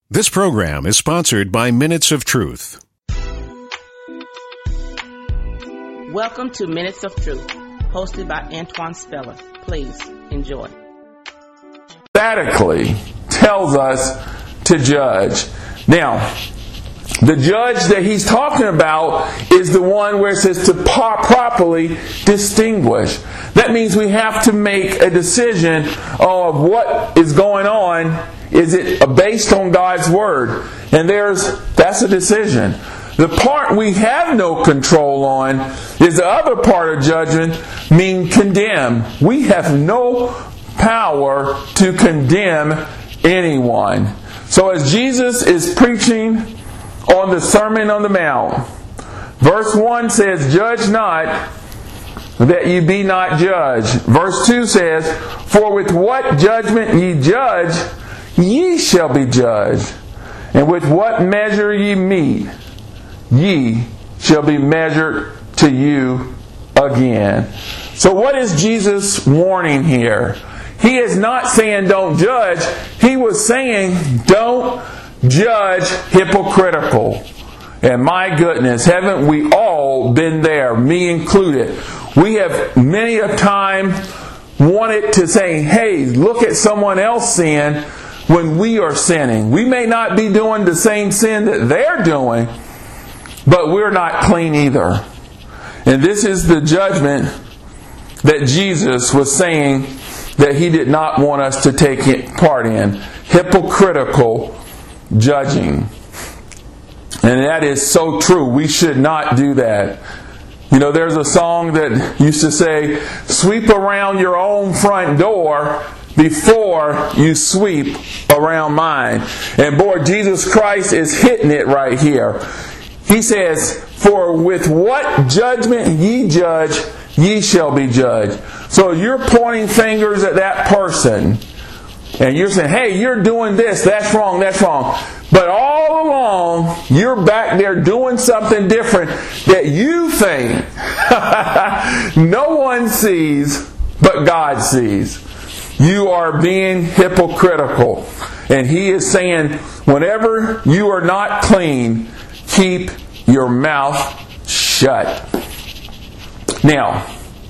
This program is sponsored by Minutes of Truth. Welcome to Minutes of Truth, hosted by Antoine Speller. Please enjoy. Emphatically tells us to judge. Now, the judge that he's talking about is the one where it says to properly distinguish. That means we have to make a decision of what is going on. Is it based on God's Word? And that's a decision. The part we have no control on is the other part of judgment, mean condemn. We have no power to condemn anyone. So as Jesus is preaching on the Sermon on the Mount, verse 1 says, "Judge not, that ye be not judged." Verse 2 says, "For with what judgment ye judge, ye shall be judged. And with what measure ye mete, ye shall be measured to you again." So what is Jesus warning here? He is not saying don't judge. He was saying don't judge hypocritical. And my goodness, haven't we all been there, me included? We have many a time wanted to say, hey, look at someone else sin when we are sinning. We may not be doing the same sin that they're doing, but we're not clean either. And this is the judgment that Jesus was saying that He did not want us to take part in. Hypocritical judging. And that is so true. We should not do that. You know, there's a song that used to say, "Sweep around your own front door before you sweep around mine." And boy, Jesus Christ is hitting it right here. He says, "For with what judgment ye judge, ye shall be judged." So you're pointing fingers at that person, and you're saying, hey, you're doing this, that's wrong, that's wrong. But all along, you're back there doing something different that you think no one sees, but God sees. You are being hypocritical. And He is saying, whenever you are not clean, keep your mouth shut. Now,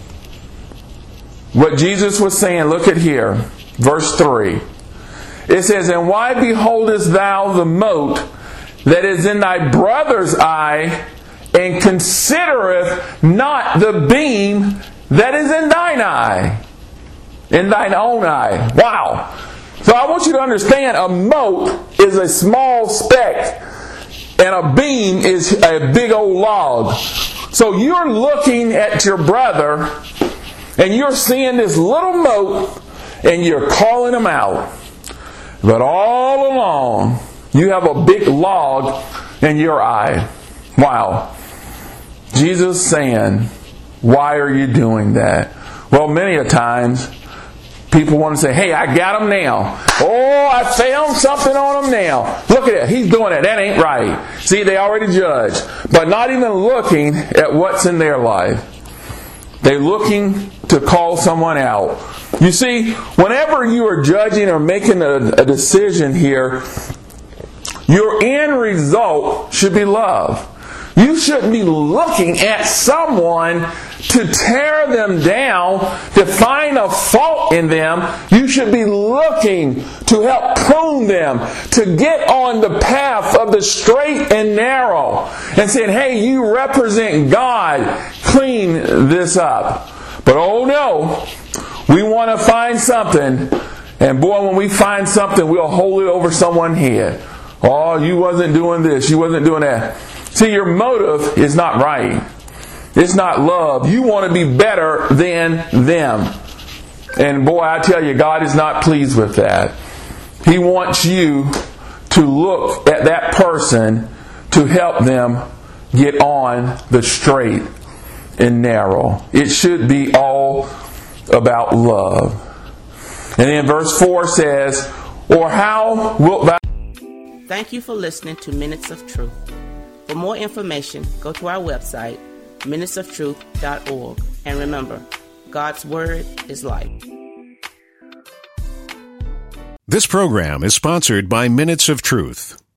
what Jesus was saying, look at here, verse 3. It says, "And why beholdest thou the mote that is in thy brother's eye, and considereth not the beam that is in thine eye?" In thine own eye. Wow. So I want you to understand, a mote is a small speck, and a beam is a big old log. So you're looking at your brother, and you're seeing this little mote, and you're calling him out. But all along, you have a big log in your eye. Wow. Jesus saying, why are you doing that? Well, many a times, people want to say, hey, I got him now. Oh, I found something on him now. Look at it. He's doing it. That ain't right. See, they already judged. But not even looking at what's in their life. They're looking to call someone out. You see, whenever you are judging or making a decision here, your end result should be love. You shouldn't be looking at someone to tear them down, to find a fault in them. You should be looking to help prune them, to get on the path of the straight and narrow, and saying, hey, you represent God, clean this up. But oh no, we want to find something, and boy, when we find something, we'll hold it over someone's head. Oh, you wasn't doing this, you wasn't doing that. See, your motive is not right. It's not love. You want to be better than them. And boy, I tell you, God is not pleased with that. He wants you to look at that person to help them get on the straight and narrow. It should be all about love. And then verse 4 says, "Or how wilt thou..." Thank you for listening to Minutes of Truth. For more information, go to our website, minutesoftruth.org. And remember, God's Word is life. This program is sponsored by Minutes of Truth.